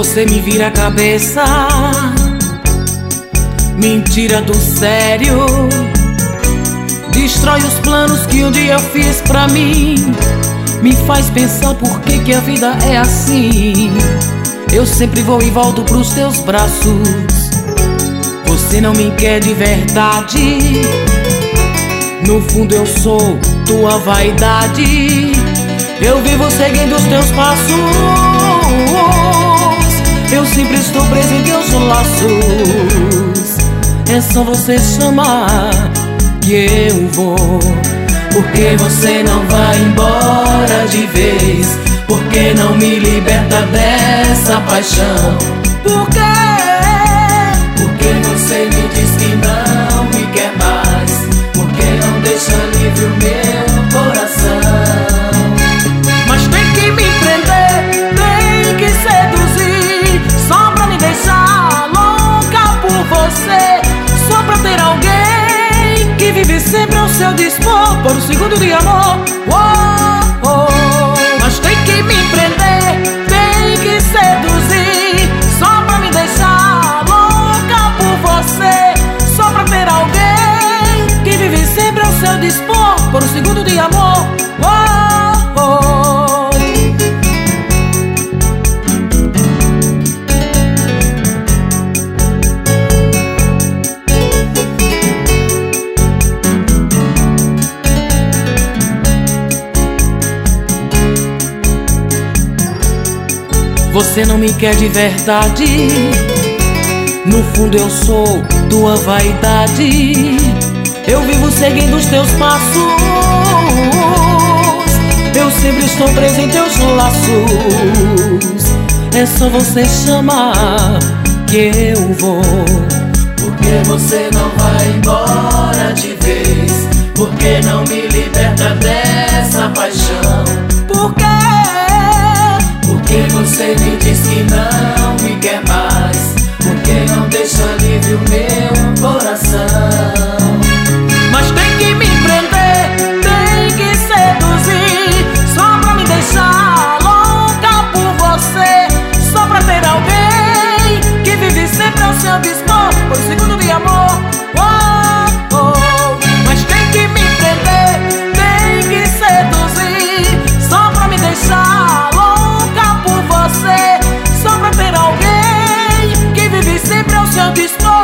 Você me vira a cabeça, mentira do sério, destrói os planos que um dia eu fiz pra mim. Me faz pensar por que a vida é assim. Eu sempre vou e volto pros teus braços. Você não me quer de verdade. No fundo eu sou tua vaidade. Eu vivo seguindo os teus passos. Eu sempre estou preso em teus laços. É só você chamar que eu vou. Porque você não vai embora de vez? Porque não me liberta dessa paixão? Por quê? Porque você me diz que não me quer mais. Porque não deixa livre o meu coração. Mas tem que me prender, tem que seduzir, só pra me deixar louca por você. Só pra ter alguém que vive sempre ao seu dispor, por um segundo de amor. Oh, oh. Mas tem que me prender, tem que seduzir, só pra me deixar louca por você. Só pra ter alguém que vive sempre ao seu dispor, por um segundo de amor. Oh, oh. Você não me quer de verdade. No fundo eu sou tua vaidade. Eu vivo seguindo os teus passos. Eu sempre estou preso em teus laços. É só você chamar que eu vou. Porque você não vai embora de vez? Porque não me liberta dessa paixão? Por quê? Porque você me diz que não me quer mais. Porque não deixa livre o meu coração. Mas tem que me prender, tem que seduzir, só pra me deixar louca por você. Só pra ter alguém que vive sempre ao seu dispor, por um segundo de amor. Oh, oh. Mas tem que me prender, tem que seduzir, só pra me deixar louca por você. Só pra ter alguém que vive sempre ao seu dispor,